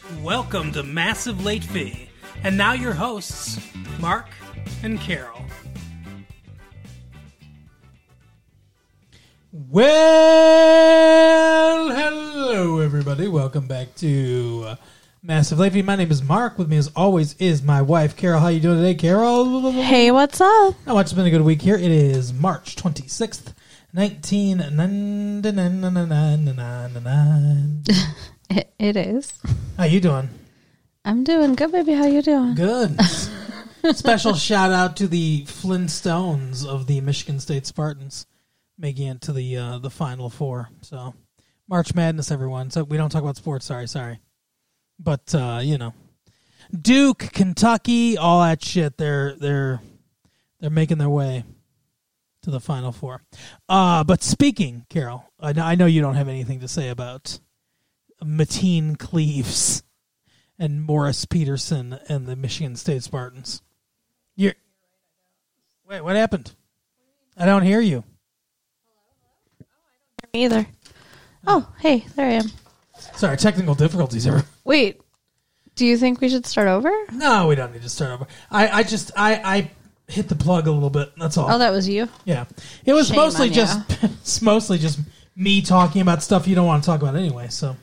Welcome to Massive Late Fee. And now your hosts, Mark and Carol. Well, hello everybody. Welcome back to Massive Late Fee. My name is Mark. With me as always is my wife, Carol. How you doing today, Carol? Hey, what's up? Not much. It's been a good week here. It is March 26th, 1999. It is. How you doing? I'm doing good, baby. How you doing? Good. Special shout out to the Flintstones of the Michigan State Spartans making it to the Final Four. So March Madness, everyone. So we don't talk about sports. Sorry. But Duke, Kentucky, all that shit. They're making their way to the Final Four. But speaking, Carol, I know you don't have anything to say about Mateen Cleaves and Morris Peterson and the Michigan State Spartans. Wait, what happened? I don't hear you. Me either. Oh, hey, there I am. Sorry, technical difficulties here. Wait, do you think we should start over? No, we don't need to start over. I hit the plug a little bit. That's all. Oh, that was you? Yeah. It was Shame mostly on just it's mostly just me talking about stuff you don't want to talk about anyway. So,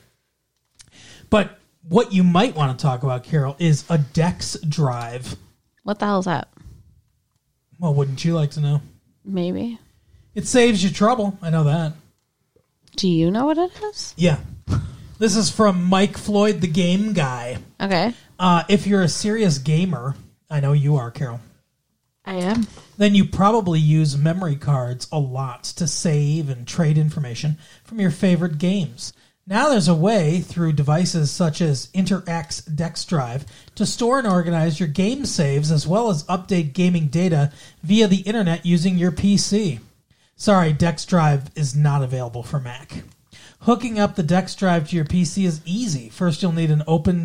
but what you might want to talk about, Carol, is a Dex drive. What the hell is that? Well, wouldn't you like to know? Maybe. It saves you trouble. I know that. Do you know what it is? Yeah. This is from Mike Floyd, the game guy. Okay. If you're a serious gamer, I know you are, Carol, I am. then you probably use memory cards a lot to save and trade information from your favorite games. Now there's a way through devices such as InterX Dex Drive to store and organize your game saves as well as update gaming data via the internet using your PC. Sorry, Dex Drive is not available for Mac. Hooking up the Dex Drive to your PC is easy. First, you'll need an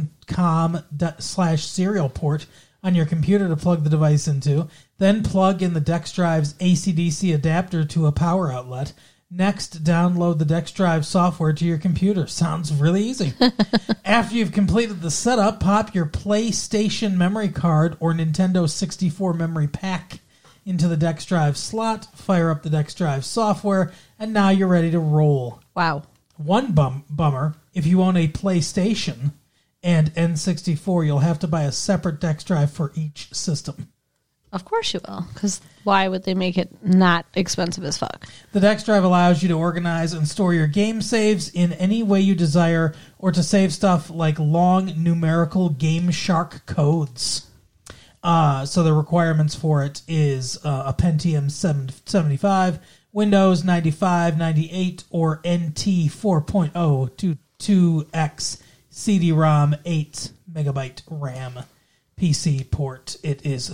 OpenCom/serial port on your computer to plug the device into. Then plug in the Dex Drive's AC/DC adapter to a power outlet. Next, download the Dex Drive software to your computer. Sounds really easy. After you've completed the setup, pop your PlayStation memory card or Nintendo 64 memory pack into the Dex Drive slot, fire up the Dex Drive software, and now you're ready to roll. Wow. One bummer, if you own a PlayStation and N64, you'll have to buy a separate Dex Drive for each system. Of course you will, because why would they make it not expensive as fuck? The Dex Drive allows you to organize and store your game saves in any way you desire or to save stuff like long numerical Game Shark codes. So the requirements for it is a Pentium 775, Windows 95, 98, or NT 4.0 to 2X CD-ROM 8 megabyte RAM PC port. It is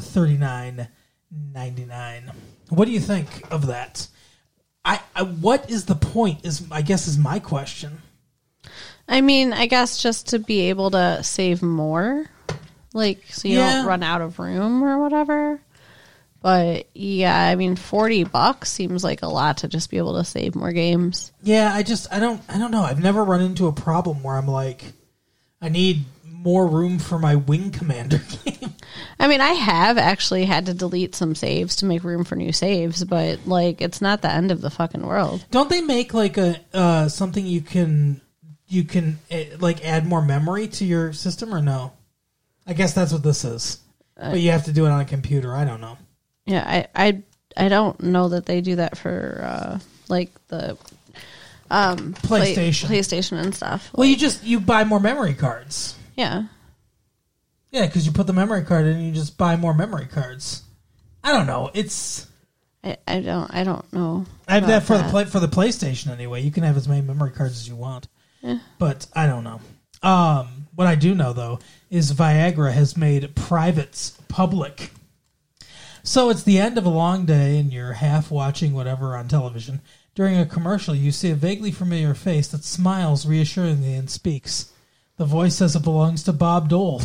$39.99. What do you think of that? What is the point? Is my question. I mean, I guess just to be able to save more, like so you don't run out of room or whatever. But yeah, I mean, $40 seems like a lot to just be able to save more games. Yeah, I don't know. I've never run into a problem where I'm like, I need more room for my Wing Commander game. I mean, I have actually had to delete some saves to make room for new saves, but like, it's not the end of the fucking world. Don't they make like a something you can like add more memory to your system or no? I guess that's what this is, but you have to do it on a computer. I don't know. Yeah, I don't know that they do that for like the PlayStation and stuff. Well, you buy more memory cards. Yeah. Yeah, because you put the memory card in and you just buy more memory cards. I don't know. I don't know. I have that for the PlayStation anyway. You can have as many memory cards as you want. Yeah. But I don't know. What I do know though is Viagra has made privates public. So it's the end of a long day and you're half watching whatever on television. During a commercial, you see a vaguely familiar face that smiles reassuringly and speaks. The voice says it belongs to Bob Dole.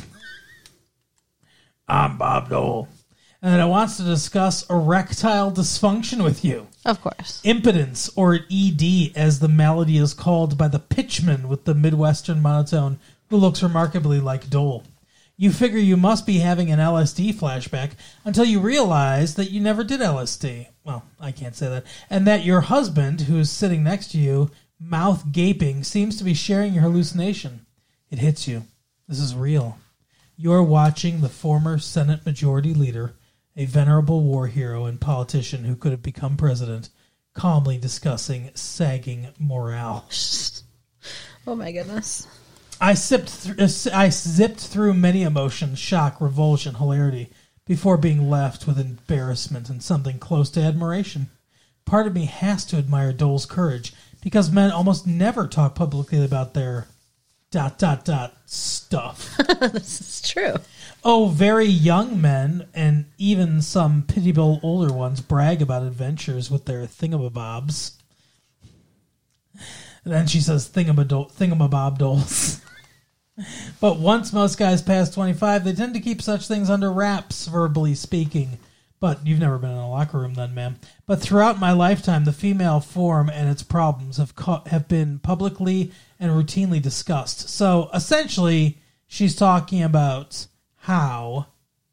I'm Bob Dole. And that it wants to discuss erectile dysfunction with you. Of course. Impotence, or ED, as the malady is called by the pitchman with the Midwestern monotone, who looks remarkably like Dole. You figure you must be having an LSD flashback until you realize that you never did LSD. Well, I can't say that. And that your husband, who's sitting next to you, mouth gaping, seems to be sharing your hallucination. It hits you. This is real. You're watching the former Senate Majority Leader, a venerable war hero and politician who could have become president, calmly discussing sagging morale. Oh my goodness. I zipped through many emotions, shock, revulsion, hilarity, before being left with embarrassment and something close to admiration. Part of me has to admire Dole's courage, because men almost never talk publicly about their ... stuff. This is true. Oh, very young men, and even some pitiable older ones, brag about adventures with their thingamabobs. And then she says thingamabob doles. But once most guys pass 25, they tend to keep such things under wraps, verbally speaking. But you've never been in a locker room then, ma'am. But throughout my lifetime, the female form and its problems have been publicly and routinely discussed. So, essentially, she's talking about how,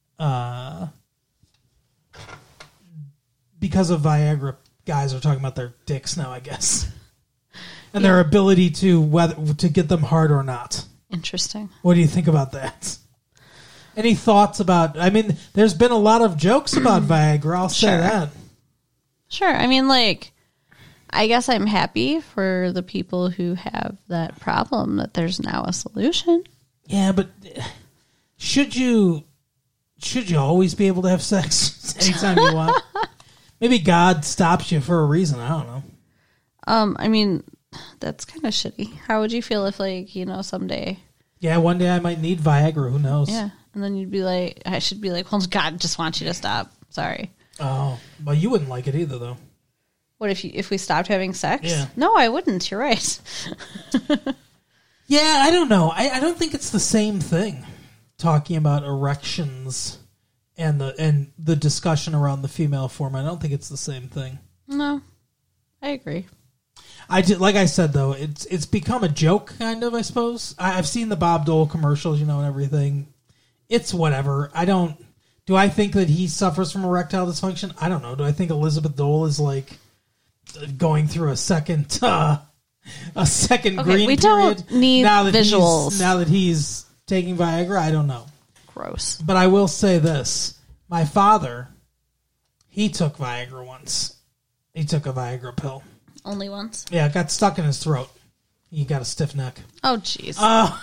because of Viagra, guys are talking about their dicks now, I guess. And their ability to get them hard or not. Interesting. What do you think about that? Any thoughts about... I mean, there's been a lot of jokes about Viagra, I'll say that. Sure. I mean, like, I guess I'm happy for the people who have that problem, that there's now a solution. Yeah, but should you always be able to have sex anytime you want? Maybe God stops you for a reason. I don't know. I mean, that's kind of shitty. How would you feel if, like, you know, someday... Yeah, one day I might need Viagra. Who knows? Yeah. And then you'd be like, I should be like, well, God just wants you to stop. Sorry. Oh, well, you wouldn't like it either, though. What if we stopped having sex? Yeah. No, I wouldn't. You're right. Yeah, I don't know. I don't think it's the same thing. Talking about erections and the discussion around the female form, I don't think it's the same thing. No, I agree. Like I said, though, it's become a joke, kind of, I suppose. I've seen the Bob Dole commercials, and everything. It's whatever. Do I think that he suffers from erectile dysfunction? I don't know. Do I think Elizabeth Dole is, like, going through a second green we period? Don't need visuals. Now that he's taking Viagra, I don't know. Gross. But I will say this. My father, he took Viagra once. He took a Viagra pill. Only once? Yeah, it got stuck in his throat. He got a stiff neck. Oh, jeez.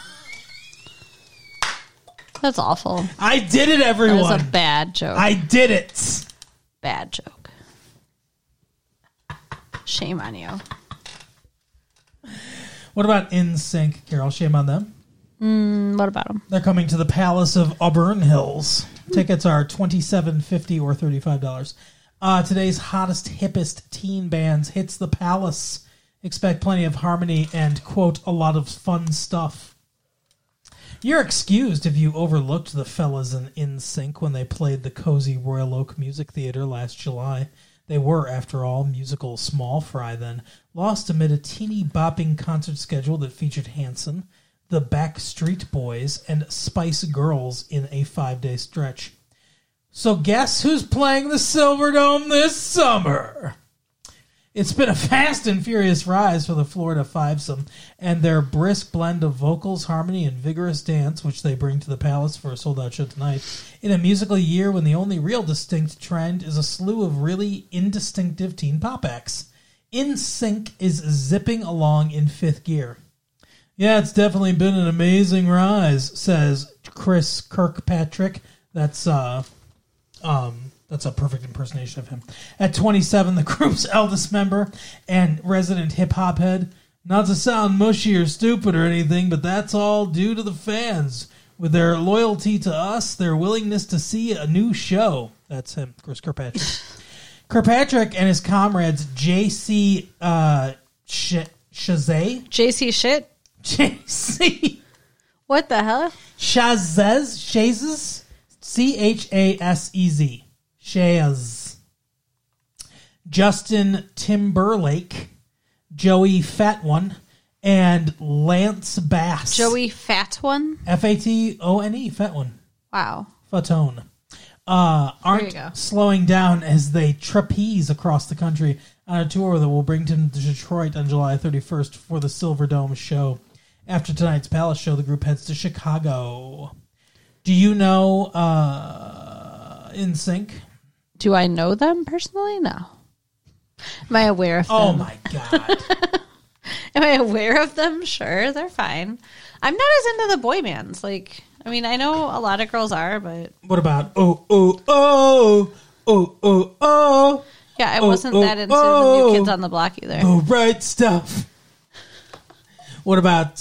That's awful. I did it, everyone. That was a bad joke. I did it. Bad joke. Shame on you. What about NSYNC, Carol? Shame on them? What about them? They're coming to the Palace of Auburn Hills. Tickets are $27.50 or $35. Today's hottest, hippest teen bands hits the Palace. Expect plenty of harmony and, quote, a lot of fun stuff. You're excused if you overlooked the fellas in NSYNC when they played the cozy Royal Oak Music Theater last July. They were, after all, musical small fry then, lost amid a teeny bopping concert schedule that featured Hanson, the Backstreet Boys, and Spice Girls in a 5-day stretch. So guess who's playing the Silverdome this summer? It's been a fast and furious rise for the Florida Fivesome, and their brisk blend of vocals, harmony, and vigorous dance, which they bring to the Palace for a sold-out show tonight, in a musical year when the only real distinct trend is a slew of really indistinctive teen pop acts. NSYNC is zipping along in fifth gear. Yeah, it's definitely been an amazing rise, says Chris Kirkpatrick. That's a perfect impersonation of him. At 27, the group's eldest member and resident hip-hop head. Not to sound mushy or stupid or anything, but that's all due to the fans. With their loyalty to us, their willingness to see a new show. That's him, Chris Kirkpatrick. Kirkpatrick and his comrades, J.C. Chazé. JC shit? J.C. What the hell? Chazez. C-H-A-S-E-Z. Shaz. Justin Timberlake, Joey Fat One, and Lance Bass. Joey Fat One? Fatone, Fat One. Wow. Fatone. There you Aren't go. slowing down as they trapeze across the country on a tour that will bring them to Detroit on July 31st for the Silver Dome show. After tonight's Palace show, the group heads to Chicago. Do you know NSYNC? Do I know them personally? No. Am I aware of them? Oh my God. Am I aware of them? Sure, they're fine. I'm not as into the boy bands. Like, I mean, I know a lot of girls are, but What about oh? yeah, I wasn't that into the New Kids on the Block either. Oh, right stuff. What about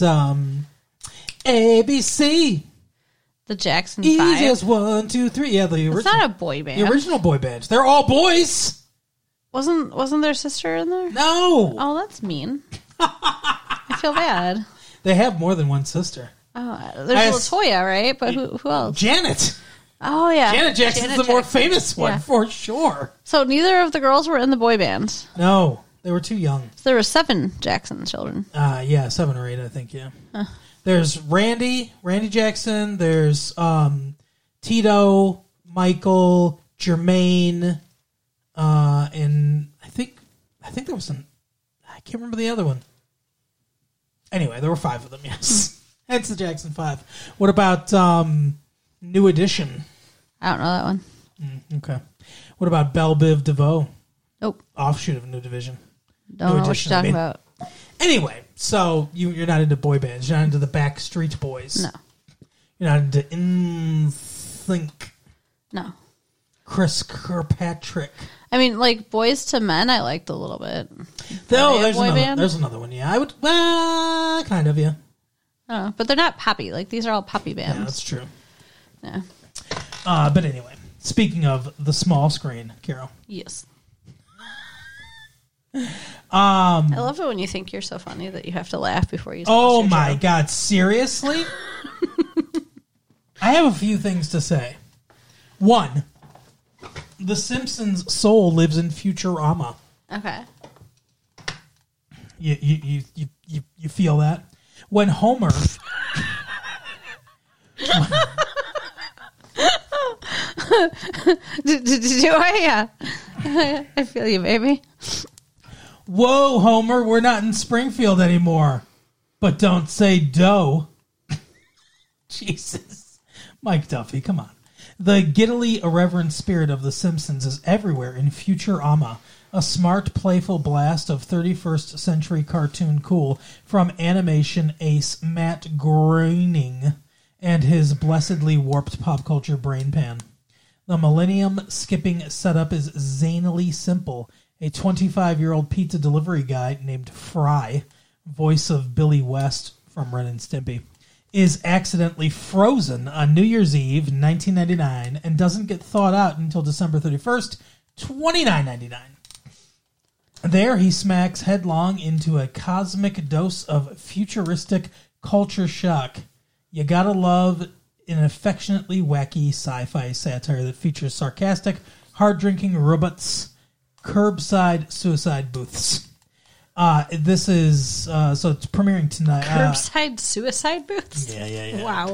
ABC? The Jackson E 5. just 1, 2, 3. Yeah, the It's original. not a boy band. The original boy band. They're all boys. Wasn't their sister in there? No, Oh, that's mean. I feel bad. they have more than one sister. Oh, there's Latoya, right? But who else? Janet. Oh, yeah. Janet Jackson's the more famous one, Yeah. for sure. So neither of the girls were in the boy band. No, they were too young. So there were 7 Jackson children. Yeah, 7 or 8, I think, yeah. There's Randy Jackson. There's Tito, Michael, Jermaine, and I think there was some. I can't remember the other one. Anyway, there were 5 of them. Yes, hence the Jackson 5. What about New Edition? I don't know that one. Okay. What about Belle Biv DeVoe? Nope. Offshoot of New Division. Don't know what Edition, you're I talking mean. about. Anyway, so you're not into boy bands. You're not into the Backstreet Boys. No. You're not into NSYNC. No. Chris Kirkpatrick. I mean, like, Boys to Men, I liked a little bit. Oh, they a boy band? there's another one. Yeah, I would. Well, kind of. Yeah, But they're not poppy. Like, these are all poppy yeah, that's bands. true. Yeah. But anyway, speaking of the small screen, Carol. Yes. I love it when you think you're so funny that you have to laugh before you. Oh your my joke. God! Seriously, I have a few things to say. One, The Simpsons' soul lives in Futurama. Okay. You feel that when Homer. Do I? Yeah. I feel you, baby. Whoa, Homer, we're not in Springfield anymore. But don't say dough. Jesus. Mike Duffy, come on. The giddily irreverent spirit of The Simpsons is everywhere in Futurama, a smart, playful blast of 31st century cartoon cool from animation ace Matt Groening and his blessedly warped pop culture brain pan. The millennium-skipping setup is zanily simple. A 25-year-old pizza delivery guy named Fry, voice of Billy West from Ren and Stimpy, is accidentally frozen on New Year's Eve, 1999, and doesn't get thawed out until December 31st, $29.99. There, he smacks headlong into a cosmic dose of futuristic culture shock. You gotta love an affectionately wacky sci-fi satire that features sarcastic, hard-drinking robots, curbside suicide booths. This is so it's premiering tonight. Curbside suicide booths? Yeah. Wow.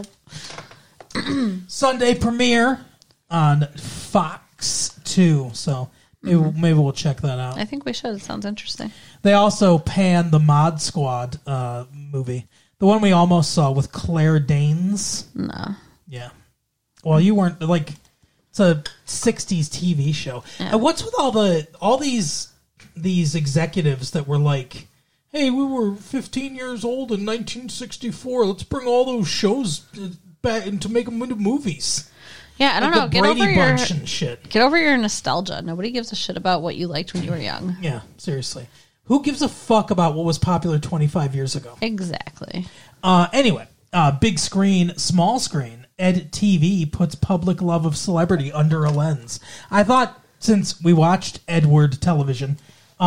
Sunday premiere on Fox 2. So maybe we'll check that out. I think we should. It sounds interesting. They also pan the Mod Squad movie, the one we almost saw with Claire Danes. No. Yeah. Well, you weren't like. It's a '60s TV show. Yeah. And what's with all these executives that were like, "Hey, we were 15 years old in 1964. Let's bring all those shows back and to make them into movies." Yeah, I don't Like know. the Get Brady over Bunch and shit. Get over your nostalgia. Nobody gives a shit about what you liked when you were young. Yeah, seriously. Who gives a fuck about what was popular 25 years ago? Exactly. Anyway, big screen, small screen. Ed TV puts public love of celebrity under a lens. I thought since we watched Edward Television,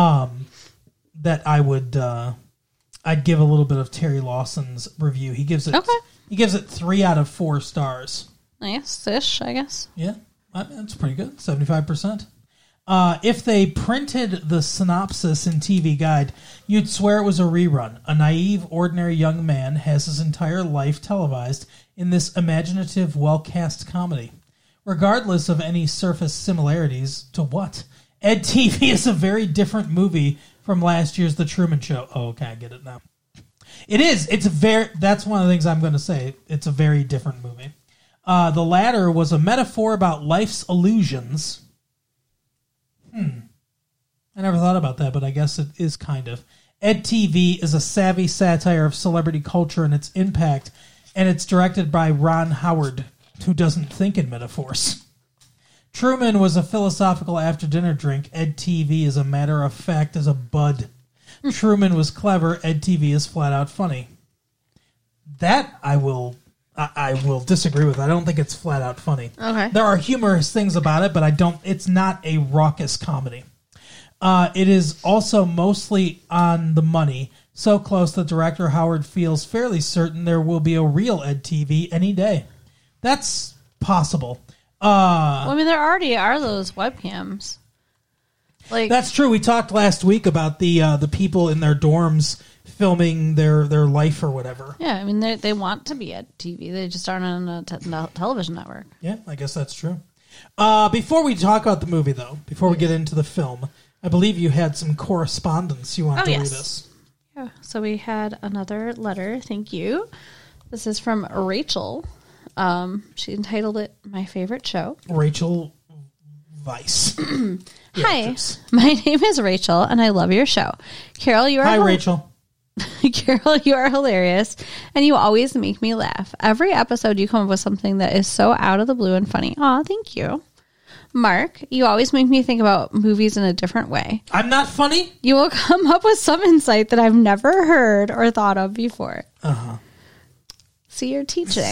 that I would I'd give a little bit of Terry Lawson's review. He gives it 3 out of 4 stars. Nice-ish, I guess. Yeah, that's pretty good. 75%. If they printed the synopsis in TV Guide, you'd swear it was a rerun. A naive, ordinary young man has his entire life televised in this imaginative, well-cast comedy. Regardless of any surface similarities to what? Ed TV is a very different movie from last year's The Truman Show. Oh, okay, I get it now. It is. That's one of the things I'm going to say. It's a very different movie. The latter was a metaphor about life's illusions. I never thought about that, but I guess it is kind of. Ed TV is a savvy satire of celebrity culture and its impact, and it's directed by Ron Howard, who doesn't think in metaphors. Truman was a philosophical after-dinner drink. Ed TV is a matter of fact as a bud. Truman was clever. Ed TV is flat-out funny. That I will disagree with. I don't think it's flat-out funny. Okay. There are humorous things about it, but it's not a raucous comedy. It is also mostly on the money, so close that director Howard feels fairly certain there will be a real Ed TV any day. That's possible. Well, I mean, there already are those webcams. Like, that's true. We talked last week about the people in their dorms filming their life or whatever. Yeah, I mean, they want to be at TV. They just aren't on a television network. Yeah, I guess that's true. Before we talk about the movie, though, before we get into the film, I believe you had some correspondence you want to read us. Yeah, so we had another letter. Thank you. This is from Rachel. She entitled it "My Favorite Show." Rachel Weisz. Hi, my name is Rachel, and I love your show. Carol, you are... Hi, Rachel. Carol, you are hilarious, and you always make me laugh. Every episode, you come up with something that is so out of the blue and funny. Aw, thank you. Mark, you always make me think about movies in a different way. I'm not funny? You will come up with some insight that I've never heard or thought of before. Uh-huh. See, you're teaching.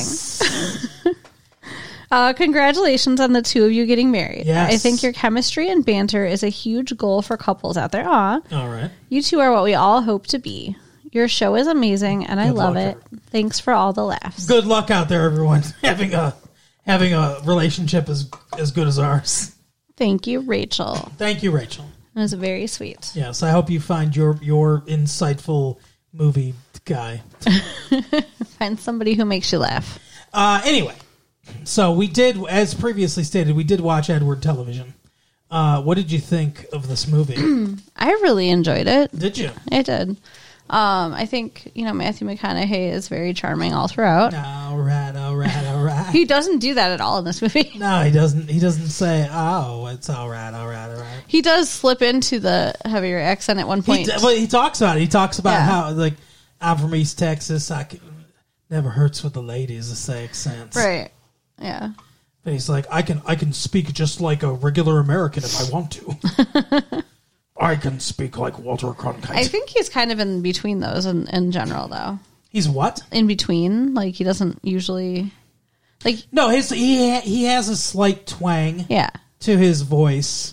Congratulations on the two of you getting married. Yes. I think your chemistry and banter is a huge goal for couples out there. Aw. All right. You two are what we all hope to be. Your show is amazing, and I love it. Thanks for all the laughs. Good luck out there, everyone, having a relationship as good as ours. Thank you, Rachel. Thank you, Rachel. It was very sweet. Yes, I hope you find your insightful movie guy. Find somebody who makes you laugh. Anyway, so we did, as previously stated, we did watch Edward Television. What did you think of this movie? I really enjoyed it. Did you? I did. I think, Matthew McConaughey is very charming all throughout. All right. He doesn't do that at all in this movie. No, he doesn't. He doesn't say, "Oh, it's all right." He does slip into the heavier accent at one point. He talks about it. He talks about how, like, I'm from East Texas. Never hurts with the ladies to say accents. Right. Yeah. But he's like, I can speak just like a regular American if I want to. I can speak like Walter Cronkite. I think he's kind of in between those in general, though. He's what? In between. Like, he doesn't usually... like. No, he has a slight twang to his voice.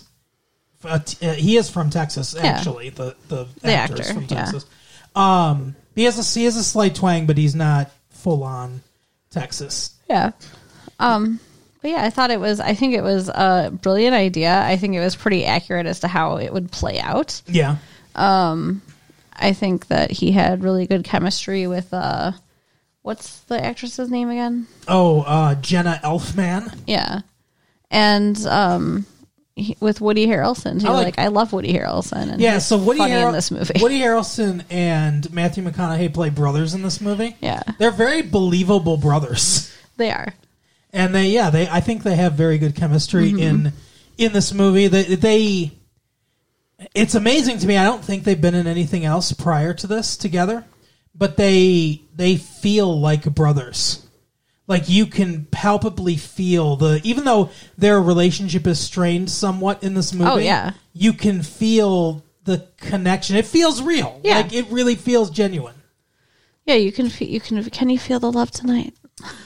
He is from Texas, actually. The actor is from Texas. He has a slight twang, but he's not full-on Texas. Yeah. But yeah, I think it was a brilliant idea. I think it was pretty accurate as to how it would play out. Yeah. I think that he had really good chemistry with, what's the actress's name again? Oh, Jenna Elfman. Yeah. And, with Woody Harrelson too. I love Woody Harrelson. And so Woody in this movie. Woody Harrelson and Matthew McConaughey play brothers in this movie. Yeah. They're very believable brothers. They are. And I think they have very good chemistry in this movie. They it's amazing to me. I don't think they've been in anything else prior to this together, but they feel like brothers. Like, you can palpably feel even though their relationship is strained somewhat in this movie. Oh, yeah. You can feel the connection. It feels real. Yeah. Like, it really feels genuine. Yeah, can you feel the love tonight?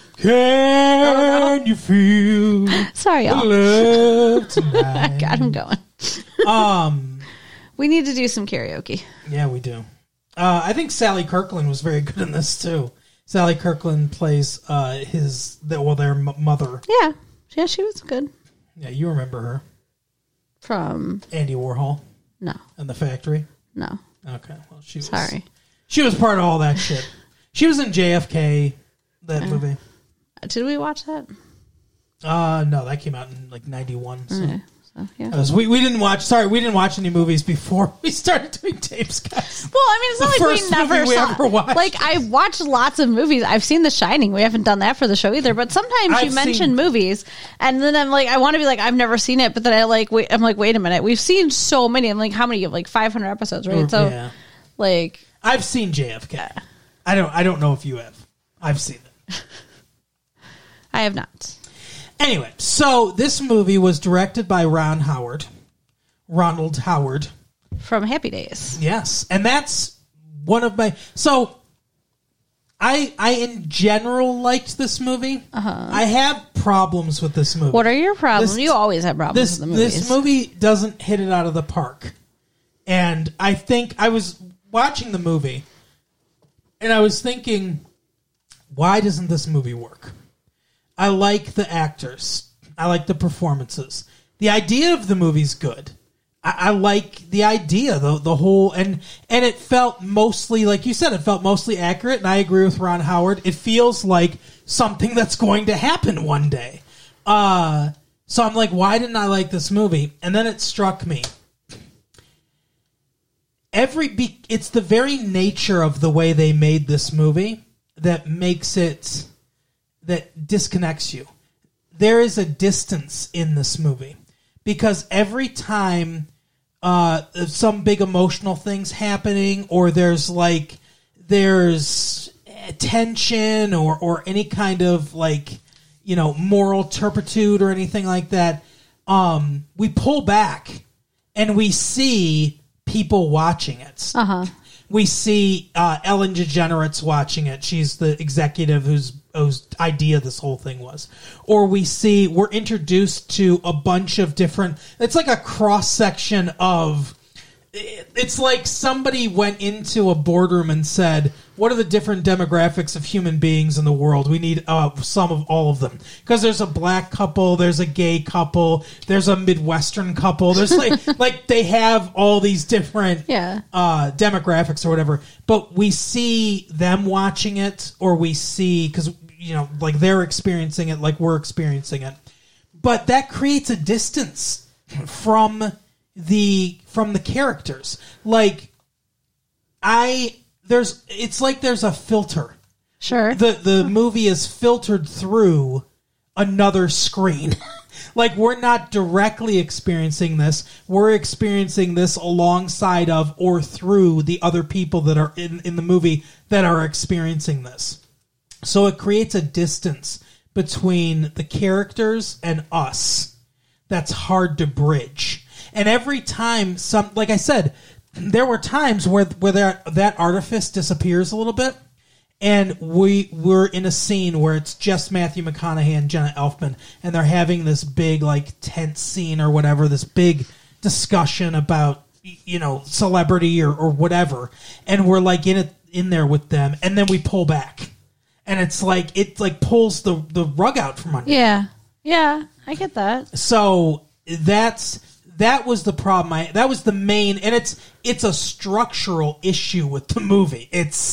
Can you feel Sorry, y'all. the love tonight? I got him going. We need to do some karaoke. Yeah, we do. I think Sally Kirkland was very good in this too. Sally Kirkland plays their mother. Yeah, she was good. Yeah, you remember her. From Andy Warhol no, and the Factory. no. Okay, well she was Sorry. She was part of all that shit. She was in JFK, that movie. Did we watch that? No, that came out in like 91. So. Okay. So, yeah. We didn't watch. Sorry, we didn't watch any movies before we started doing tapes, guys. Well, I mean, it's not like we never saw. Ever watched. Like I watched lots of movies. I've seen The Shining. We haven't done that for the show either. But sometimes you mention movies, and then I'm like, I want to be like, I've never seen it. But then I'm like, wait a minute. We've seen so many. I'm like, how many? You have like 500 episodes, right? So, yeah. like, I've seen JFK. I don't know if you have. I've seen it. I have not. Anyway, so this movie was directed by Ronald Howard. From Happy Days. Yes, and that's one of my... So, I in general liked this movie. I have problems with this movie. What are your problems? You always have problems with the movies. This movie doesn't hit it out of the park. And I think I was watching the movie, and I was thinking, why doesn't this movie work? I like the actors. I like the performances. The idea of the movie's good. I like the idea, the whole, and it felt mostly, like you said, it felt mostly accurate, and I agree with Ron Howard. It feels like something that's going to happen one day. So I'm like, why didn't I like this movie? And then it struck me. It's the very nature of the way they made this movie that makes it... that disconnects you. There is a distance in this movie because every time some big emotional thing's happening, or there's tension or any kind of moral turpitude or anything like that, we pull back and we see people watching it. We see Ellen DeGeneres watching it. She's the executive whose idea this whole thing was. Or we're introduced to a bunch of different... It's like a cross-section of... It's like somebody went into a boardroom and said, what are the different demographics of human beings in the world? We need some of all of them. Because there's a black couple, there's a gay couple, there's a Midwestern couple. There's like they have all these different demographics or whatever. But we see them watching it, or we see... Because, they're experiencing it like we're experiencing it. But that creates a distance from the characters. It's like there's a filter. Sure. The movie is filtered through another screen. We're not directly experiencing this. We're experiencing this alongside of or through the other people that are in the movie that are experiencing this. So it creates a distance between the characters and us that's hard to bridge. And every time, like I said, there were times where that artifice disappears a little bit, and we're in a scene where it's just Matthew McConaughey and Jenna Elfman, and they're having this big, tense scene or whatever, this big discussion about, celebrity or whatever, and we're in there with them, and then we pull back, and it pulls the rug out from under. Yeah, I get that. So that was the problem. That was the main, and it's a structural issue with the movie.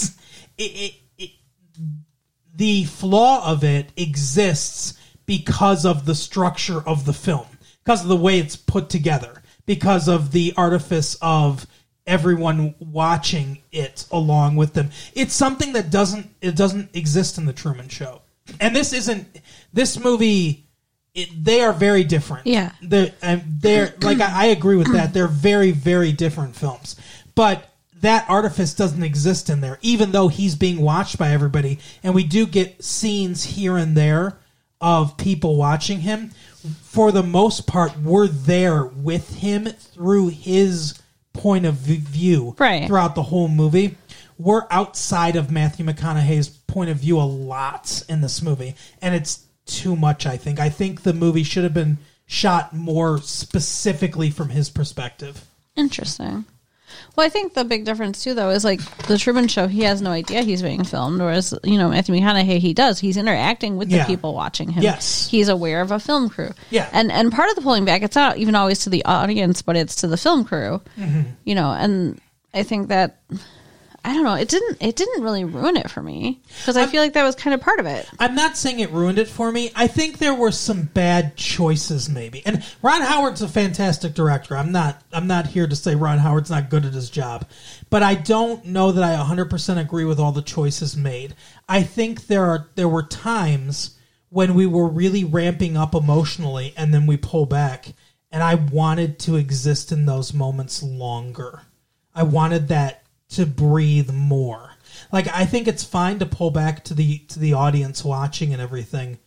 The flaw of it exists because of the structure of the film, because of the way it's put together, because of the artifice of everyone watching it along with them. It's something that doesn't exist in the Truman Show, and this movie. They are very different. Yeah. They're I agree with that. They're very, very different films. But that artifice doesn't exist in there, even though he's being watched by everybody. And we do get scenes here and there of people watching him. For the most part, we're there with him through his point of view throughout the whole movie. We're outside of Matthew McConaughey's point of view a lot in this movie. And it's too much, I think. I think the movie should have been shot more specifically from his perspective. Interesting. Well, I think the big difference too, though, is like the Truman Show. He has no idea he's being filmed, whereas Matthew McConaughey, he does. He's interacting with the people watching him. Yes, he's aware of a film crew. Yeah, and part of the pulling back, it's not even always to the audience, but it's to the film crew. Mm-hmm. And I think that. I don't know. It didn't really ruin it for me because I feel like that was kind of part of it. I'm not saying it ruined it for me. I think there were some bad choices, maybe. And Ron Howard's a fantastic director. I'm not here to say Ron Howard's not good at his job, but I don't know that I 100% agree with all the choices made. I think there were times when we were really ramping up emotionally, and then we pull back. And I wanted to exist in those moments longer. I wanted that to breathe more. Like, I think it's fine to pull back to the audience watching and everything.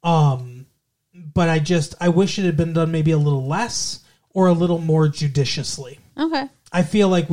But I wish it had been done maybe a little less or a little more judiciously. Okay. I feel like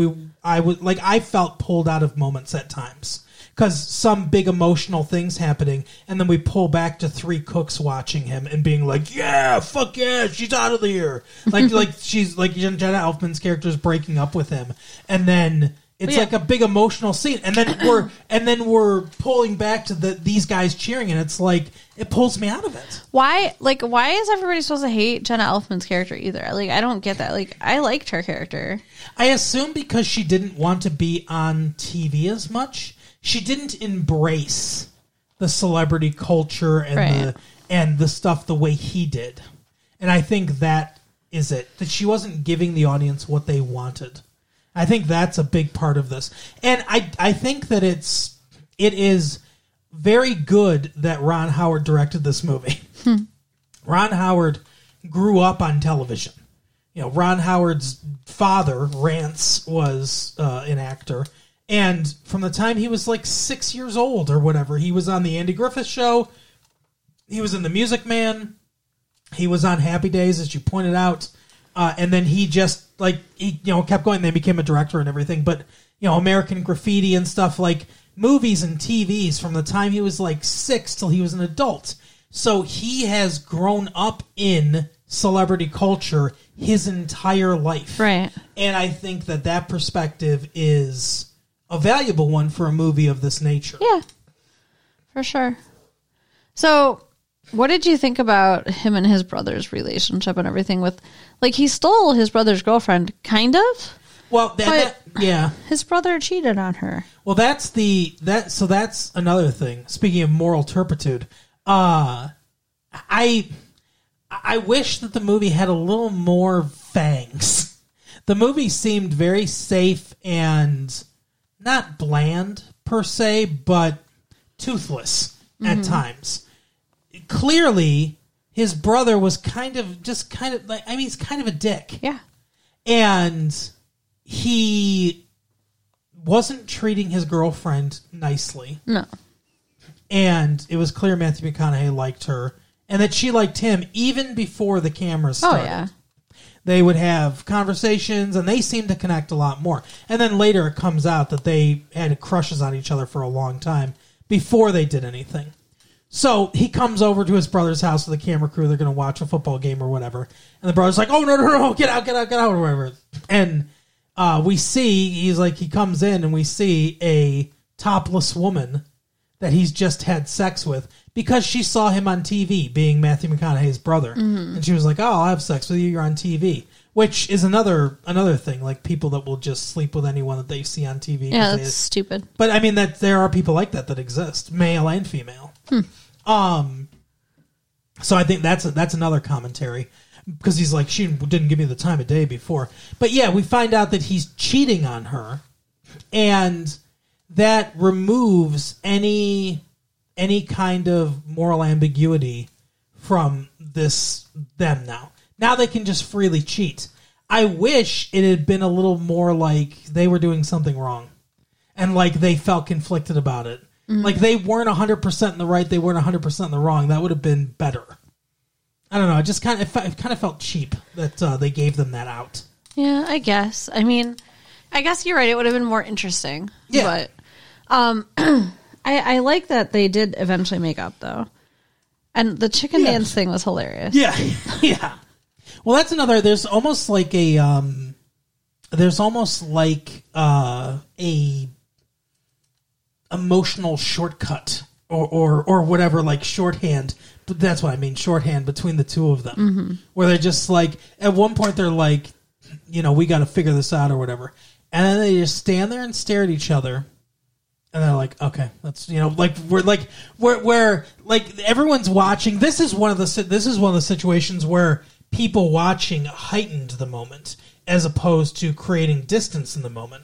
I felt pulled out of moments at times because some big emotional things happening, and then we pull back to three cooks watching him and being like, "Yeah, fuck yeah, she's out of here." Like she's like Jenna Elfman's character is breaking up with him, and then. It's like a big emotional scene, and then we're pulling back to these guys cheering, and it's like it pulls me out of it. Why is everybody supposed to hate Jenna Elfman's character either? Like, I don't get that. Like, I liked her character. I assume because she didn't want to be on TV as much, she didn't embrace the celebrity culture and the stuff the way he did, and I think that is it. That she wasn't giving the audience what they wanted. I think that's a big part of this. And I think that it is very good that Ron Howard directed this movie. Ron Howard grew up on television. Ron Howard's father, Rance, was an actor. And from the time he was like 6 years old or whatever, he was on the Andy Griffith Show. He was in The Music Man. He was on Happy Days, as you pointed out. And then he just kept going. They became a director and everything. But American Graffiti and stuff, like movies and TVs from the time he was like 6 till he was an adult. So he has grown up in celebrity culture his entire life, right? And I think that perspective is a valuable one for a movie of this nature. Yeah, for sure. So. What did you think about him and his brother's relationship and everything with, like, he stole his brother's girlfriend, kind of? Well, yeah. His brother cheated on her. Well, that's another thing. Speaking of moral turpitude, I wish that the movie had a little more fangs. The movie seemed very safe and not bland per se, but toothless at times. Clearly, his brother was he's kind of a dick. Yeah. And he wasn't treating his girlfriend nicely. No. And it was clear Matthew McConaughey liked her and that she liked him even before the cameras started. Oh, yeah. They would have conversations and they seemed to connect a lot more. And then later it comes out that they had crushes on each other for a long time before they did anything. So he comes over to his brother's house with a camera crew. They're going to watch a football game or whatever. And the brother's like, "Oh, no, get out, or whatever." And we see, he comes in and we see a topless woman that he's just had sex with because she saw him on TV being Matthew McConaughey's brother. Mm-hmm. And she was like, "Oh, I'll have sex with you. You're on TV." Which is another thing, like people that will just sleep with anyone that they see on TV. Yeah, that's stupid. But I mean, that there are people like that exist, male and female. So I think that's another commentary because he's like, she didn't give me the time of day before. But yeah, we find out that he's cheating on her, and that removes any kind of moral ambiguity from them now. Now they can just freely cheat. I wish it had been a little more like they were doing something wrong and like they felt conflicted about it. Mm-hmm. Like they weren't 100% in the right, they weren't 100% in the wrong. That would have been better. I don't know. It just kind of felt cheap that they gave them that out. Yeah, I guess. I mean, I guess you're right. It would have been more interesting. Yeah. But I like that they did eventually make up, though. And the chicken dance thing was hilarious. Yeah. Yeah. Well, that's another. There's almost like a there's almost like a emotional shortcut or whatever, like shorthand. But that's what I mean, shorthand between the two of them, where they're just like, at one point they're like, we got to figure this out or whatever, and then they just stand there and stare at each other, and they're like, okay, let's, like we're like everyone's watching. This is one of the situations where people watching heightened the moment as opposed to creating distance in the moment.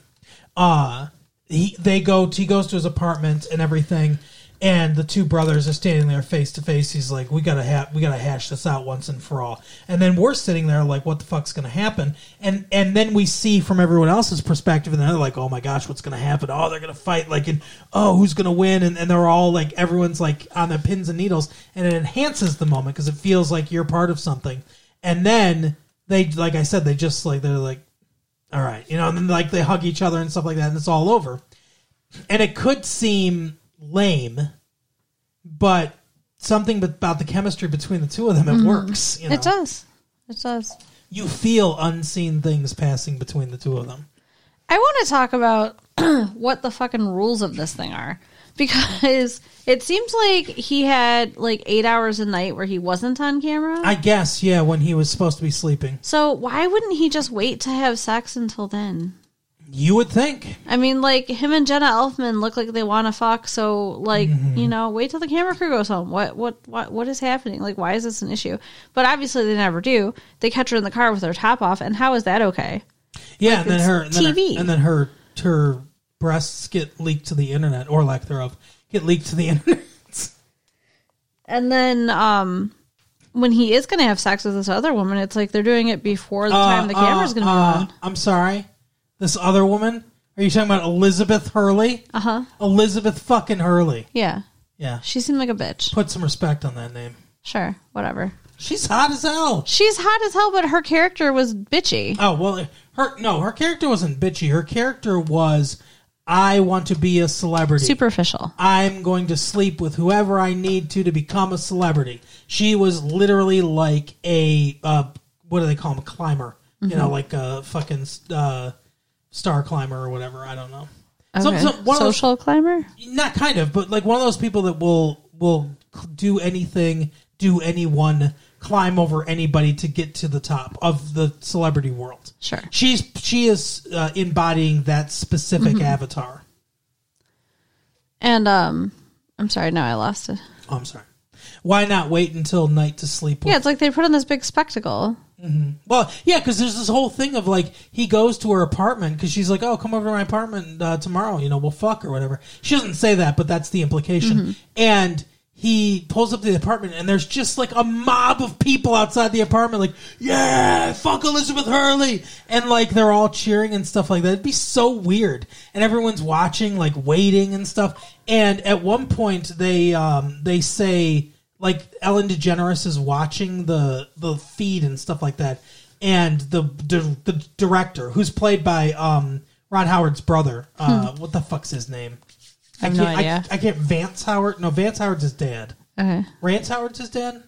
He goes to his apartment and everything, and the two brothers are standing there face to face. He's like, we gotta hash this out once and for all. And then we're sitting there like, what the fuck's gonna happen? And then we see from everyone else's perspective, and they're like, oh my gosh, what's gonna happen? Oh, they're gonna fight, like, and oh, who's gonna win? And they're all like, everyone's like on their pins and needles, and it enhances the moment because it feels like you're part of something. And then they, like I said, they're like, all right, and then like they hug each other and stuff like that, and it's all over. And it could seem lame, but something about the chemistry between the two of them, it works. It does. You feel unseen things passing between the two of them. I want to talk about what the fucking rules of this thing are, because it seems like he had like 8 hours a night where he wasn't on camera. I guess, yeah, when he was supposed to be sleeping. So why wouldn't he just wait to have sex until then? You would think. I mean, like, him and Jenna Elfman look like they want to fuck, so, like, wait till the camera crew goes home. What is happening? Like, why is this an issue? But obviously they never do. They catch her in the car with her top off, and how is that okay? Yeah, like, and then her breasts get leaked to the internet, or lack thereof, get leaked to the internet. And then, when he is going to have sex with this other woman, it's like they're doing it before the time the camera's going to be on. I'm sorry. This other woman? Are you talking about Elizabeth Hurley? Uh-huh. Elizabeth fucking Hurley. Yeah. Yeah. She seemed like a bitch. Put some respect on that name. Sure. Whatever. She's hot as hell. She's hot as hell, but her character was bitchy. Oh, well, her character wasn't bitchy. Her character was, I want to be a celebrity. Superficial. I'm going to sleep with whoever I need to become a celebrity. She was literally like a, what do they call them? A climber. Like a fucking... star climber or whatever, I don't know. Okay. Social climber? Not kind of, but like one of those people that will do anything, do anyone, climb over anybody to get to the top of the celebrity world. Sure. She is embodying that specific avatar. And I'm sorry, now I lost it. Oh, I'm sorry. Why not wait until night to sleep with? Yeah, it's like they put on this big spectacle. Mm-hmm. Well, yeah, because there's this whole thing of like he goes to her apartment because she's like, "Oh, come over to my apartment tomorrow. We'll fuck or whatever." She doesn't say that, but that's the implication. And he pulls up to the apartment, and there's just like a mob of people outside the apartment, like, "Yeah, fuck Elizabeth Hurley," and like they're all cheering and stuff like that. It'd be so weird, and everyone's watching, like waiting and stuff. And at one point, they say. Like Ellen DeGeneres is watching the feed and stuff like that, and the director, who's played by Ron Howard's brother, what the fuck's his name? I have no idea. I can't. Vance Howard? No, Vance Howard's his dad. Okay. Rance Howard's his dad.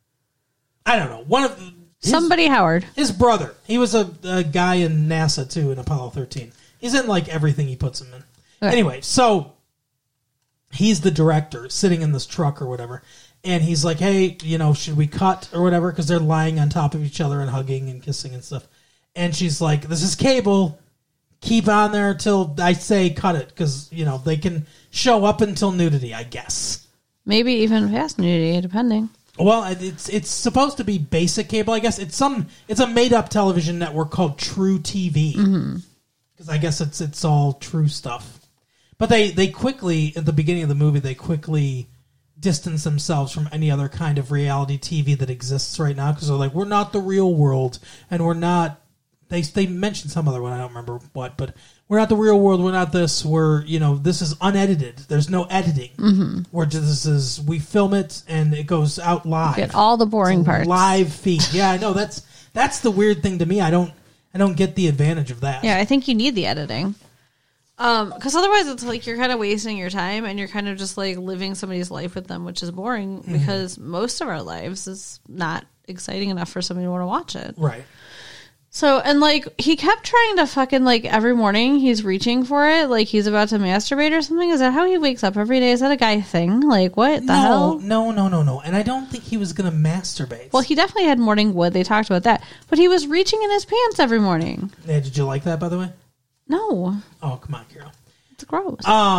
I don't know. Somebody Howard. His brother. He was a guy in NASA too in Apollo 13. He's in like everything he puts him in. Okay. Anyway, so he's the director sitting in this truck or whatever. And he's like, hey, should we cut or whatever? Because they're lying on top of each other and hugging and kissing and stuff. And she's like, this is cable. Keep on there till I say cut it. Because, they can show up until nudity, I guess. Maybe even past nudity, depending. Well, it's supposed to be basic cable, I guess. It's a made-up television network called True TV. Because I guess it's all true stuff. But they quickly, at the beginning of the movie, distance themselves from any other kind of reality TV that exists right now because they're like, we're not the real world, and we're not. They mentioned some other one, I don't remember what, but we're not the real world. We're not this. We're this is unedited. There's no editing. We film it and it goes out live. Get all the boring parts. Live feed. Yeah, I know that's the weird thing to me. I don't get the advantage of that. Yeah, I think you need the editing. Because otherwise it's like you're kind of wasting your time and you're kind of just like living somebody's life with them, which is boring because most of our lives is not exciting enough for somebody to want to watch it. Right. So, and like, he kept trying to fucking, like, every morning he's reaching for it, like he's about to masturbate or something. Is that how he wakes up every day? Is that a guy thing? Like, what the hell? No. And I don't think he was going to masturbate. Well, he definitely had morning wood. They talked about that. But he was reaching in his pants every morning. Yeah, did you like that, by the way? No. Oh, come on, Carol. It's gross.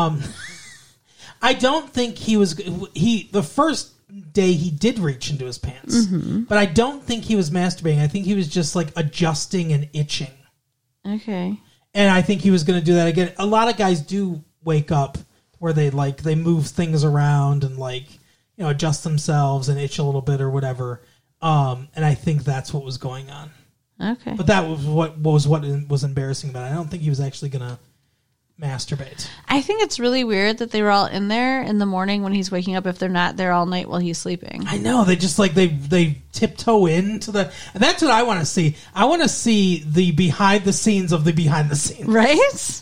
I don't think he was... The first day he did reach into his pants, but I don't think he was masturbating. I think he was just like adjusting and itching. Okay. And I think he was going to do that again. A lot of guys do wake up where they move things around and adjust themselves and itch a little bit or whatever. And I think that's what was going on. Okay. But that was what was embarrassing about it. I don't think he was actually going to masturbate. I think it's really weird that they were all in there in the morning when he's waking up if they're not there all night while he's sleeping. I know. They just they tiptoe into the... And that's what I want to see. I want to see the behind the scenes of the behind the scenes. Right?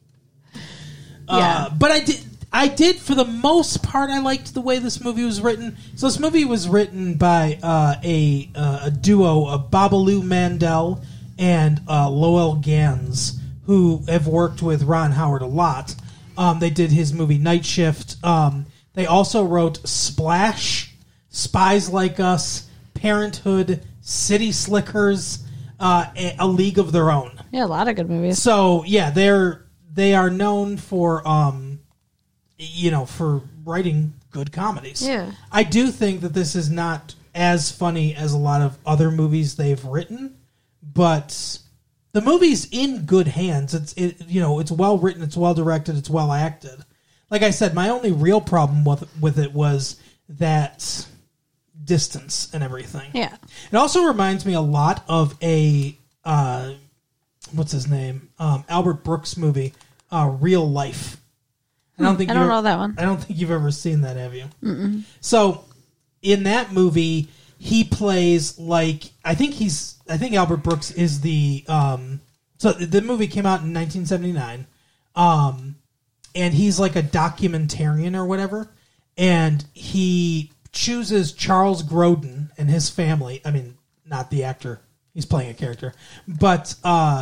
Yeah. But I did, for the most part, I liked the way this movie was written. So this movie was written by a duo of Babaloo Mandel and Lowell Gans, who have worked with Ron Howard a lot. They did his movie Night Shift. They also wrote Splash, Spies Like Us, Parenthood, City Slickers, A League of Their Own. Yeah, a lot of good movies. So yeah, they are known for for writing good comedies. Yeah, I do think that this is not as funny as a lot of other movies they've written, but the movie's in good hands. It's well written, it's well directed, it's well acted. Like I said, my only real problem with it was that distance and everything. Yeah. It also reminds me a lot of a what's his name? Albert Brooks movie, Real Life. I don't know that one. I don't think you've ever seen that, have you? Mm-mm. So in that movie, he plays I think Albert Brooks is the so the movie came out in 1979, and he's like a documentarian or whatever, and he chooses Charles Grodin and his family. I mean, not the actor; he's playing a character, but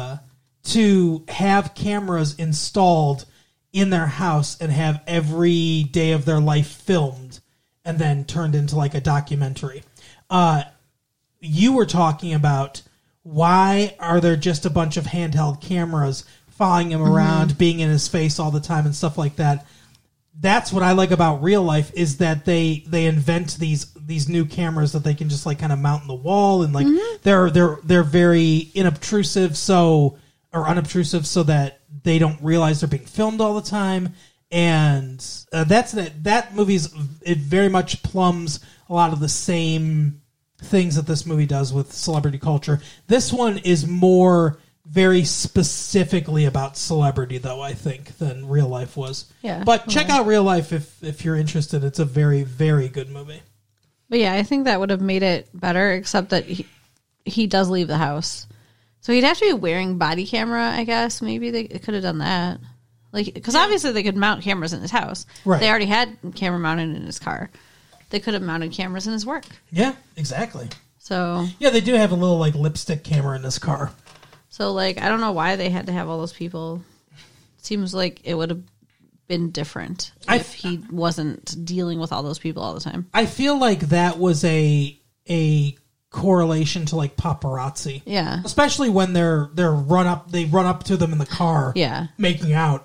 to have cameras installed in their house and have every day of their life filmed and then turned into like a documentary. You were talking about why are there just a bunch of handheld cameras following him around, being in his face all the time and stuff like that. That's what I like about Real Life, is that they invent these new cameras that they can just kind of mount on the wall, and they're very unobtrusive so that they don't realize they're being filmed all the time. And that movie's, it very much plumbs a lot of the same things that this movie does with celebrity culture. This one is more very specifically about celebrity, though, I think, than Real Life was. Yeah. But check out Real Life if you're interested. It's a very, very good movie. But yeah, I think that would have made it better, except that he does leave the house. So he'd have to be wearing body camera, I guess. Maybe they could have done that. Because obviously they could mount cameras in his house. Right. They already had camera mounted in his car. They could have mounted cameras in his work. Yeah, exactly. So yeah, they do have a little lipstick camera in this car. So I don't know why they had to have all those people. Seems like it would have been different if he wasn't dealing with all those people all the time. I feel like that was a correlation to paparazzi. Yeah. Especially when they run up to them in the car. Yeah. Making out.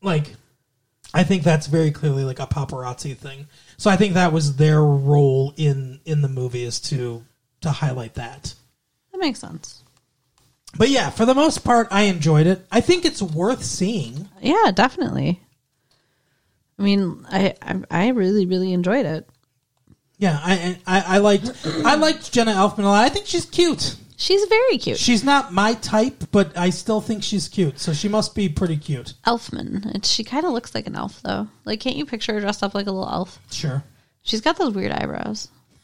I think that's very clearly a paparazzi thing. So I think that was their role in the movie, is to highlight that. That makes sense. But yeah, for the most part, I enjoyed it. I think it's worth seeing. Yeah, definitely. I mean, I really, really enjoyed it. Yeah, I liked Jenna Elfman a lot. I think she's cute. She's very cute. She's not my type, but I still think she's cute. So she must be pretty cute. Elfman. She kind of looks like an elf, though. Can't you picture her dressed up like a little elf? Sure. She's got those weird eyebrows.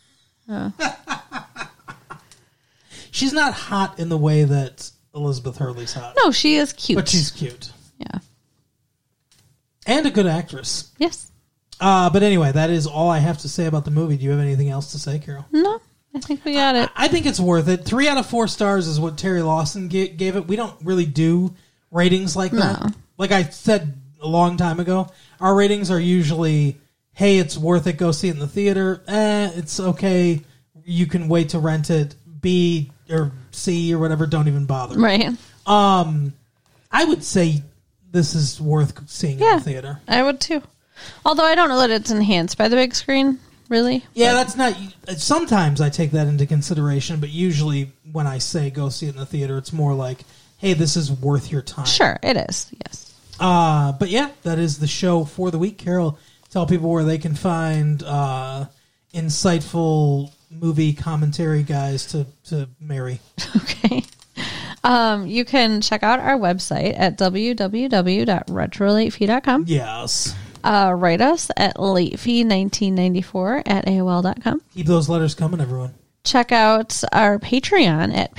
She's not hot in the way that Elizabeth Hurley's hot. No, she is cute. But she's cute. Yeah. And a good actress. Yes. But anyway, that is all I have to say about the movie. Do you have anything else to say, Carol? No. I think we got it. I think it's worth it. 3 out of 4 stars is what Terry Lawson gave it. We don't really do ratings like that. Like I said a long time ago, our ratings are usually, hey, it's worth it, go see it in the theater. It's okay, you can wait to rent it. B or C or whatever, don't even bother. Right. I would say this is worth seeing in the theater. I would too. Although I don't know that it's enhanced by the big screen, really. Yeah, that's not... Sometimes I take that into consideration, but usually when I say go see it in the theater, it's more like, hey, this is worth your time. Sure, it is, yes. But yeah, that is the show for the week. Carol, tell people where they can find insightful movie commentary guys to marry. Okay. You can check out our website at www.retrolatefee.com. Yes. Write us at latefee1994@AOL.com. Keep those letters coming, everyone. Check out our Patreon at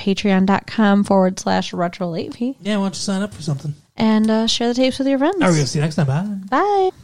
patreon.com/retrolatefee. Yeah, why don't you sign up for something? And share the tapes with your friends. All right, we'll see you next time. Bye. Bye.